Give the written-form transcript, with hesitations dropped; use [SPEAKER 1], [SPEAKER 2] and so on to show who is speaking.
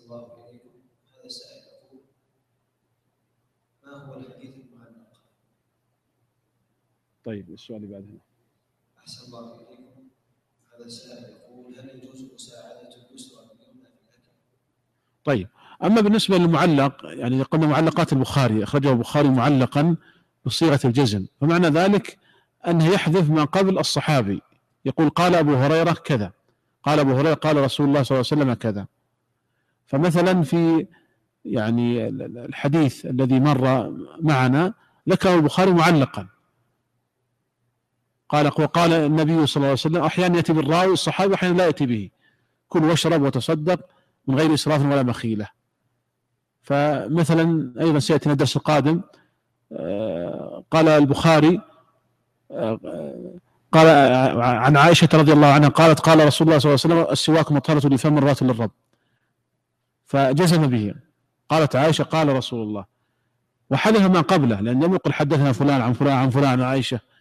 [SPEAKER 1] الله إليكم. هذا سائل يقول: ما هو الحديث المعلق؟
[SPEAKER 2] طيب السؤال اللي بعده.
[SPEAKER 1] أحسن الله إليكم. هذا سائل يقول: هل يجوز مساعدة اليسرى باليمنى في الأكل؟
[SPEAKER 2] طيب، أما بالنسبة للمعلق، يعني قلنا معلقات البخاري أخرجه البخاري معلقا بصيغة الجزم، فمعنى ذلك أنه يحذف ما قبل الصحابي، يقول قال أبو هريرة كذا، قال أبو هريرة قال رسول الله صلى الله عليه وسلم كذا. فمثلا في يعني الحديث الذي مر معنا ذكره البخاري معلقا، قال النبي صلى الله عليه وسلم، أحيانا يأتي بالراوي الصحابي وأحيانا لا يأتي به، كل واشرب وتصدق من غير إسراف ولا مخيلة. فمثلا أيضا سيأتي الدرس القادم قال البخاري قال عن عائشة رضي الله عنها قالت قال رسول الله صلى الله عليه وسلم: السواك مطهرة لفم مرات للرب، فجزم به. قالت عائشة قال رسول الله، وحذف ما قبله، لأن لم يقل حدثنا فلان عن فلان عن فلان عن عائشة،